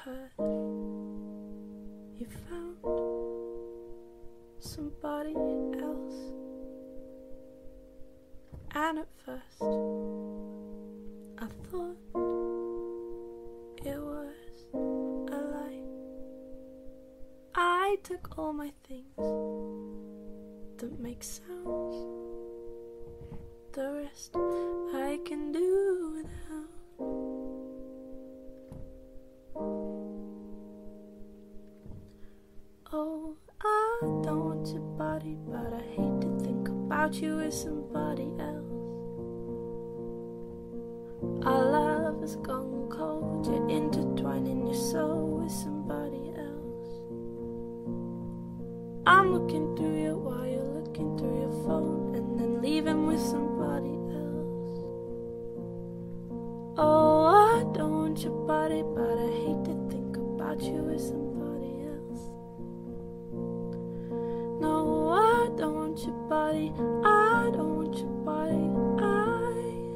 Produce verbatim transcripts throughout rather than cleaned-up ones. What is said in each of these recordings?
heard you found somebody else, and at first I thought it was a lie. I took all my things that make sounds, the rest I can do without. Oh, I don't want your body, but I hate to think about you with somebody else. Our love has gone cold, you're intertwining your soul with somebody else. I'm looking through you while you're looking through your phone, and then leaving with somebody else. Oh, I don't want your body, but I hate to think about you with somebody else. No, I don't want your body, I don't want your body, I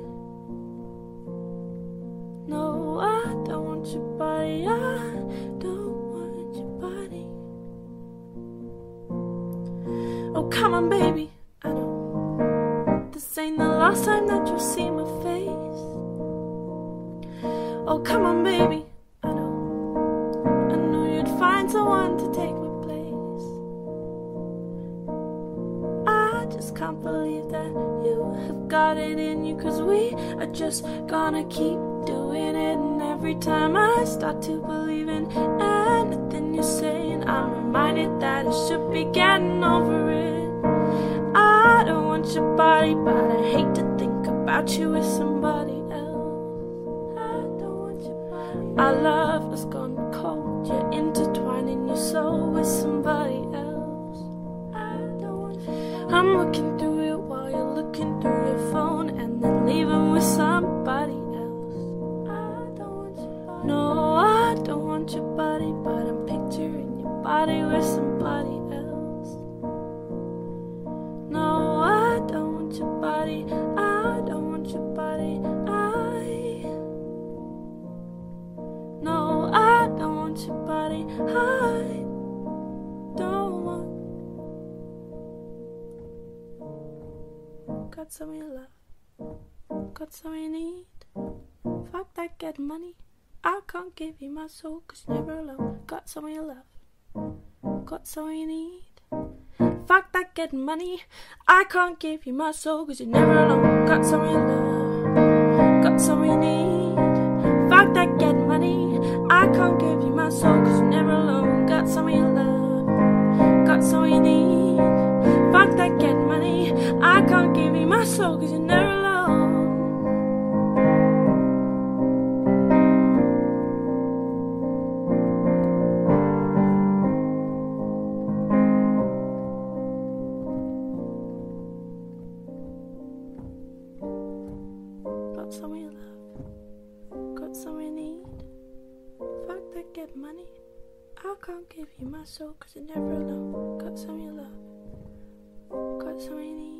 No, I don't want your body, I don't want your body. Oh, come on, baby, I know this ain't the last time that you'll see my face. Oh, come on, baby, I know I knew you'd find someone to take my place. I just can't believe that you have got it in you, 'cause we are just gonna keep doing it. And every time I start to believe in anything you're saying, I'm reminded that I should be getting over it. I don't want your body, but I hate to think about you with somebody else. I don't want your body. Our love has gone cold, you're intertwining your soul with somebody else. I don't want your body. I'm looking through it while you're looking through your phone, and then leaving with somebody else. No, I don't want your body, but I'm picturing your body with somebody else. No, I don't want your body, I don't want your body, I No, I don't want your body, I don't want. Got some you love, got some you need. Fuck that, get money. I can't give you my soul, 'cause you're never alone. Got someone you love, got someone you need. Fuck that, get money. I can't give you my soul, 'cause you're never alone. Got someone you love, got someone you need. Fuck that, get money. I can't give you my soul, 'cause you're never alone. Got someone you love, got someone you need. Fuck that, get money. I can't give you my soul, 'cause you're never alone. Got someone you love, got someone you need. Fuck that, get money. I can't give you my soul, 'cause you're never alone. Got someone you love, got someone you need.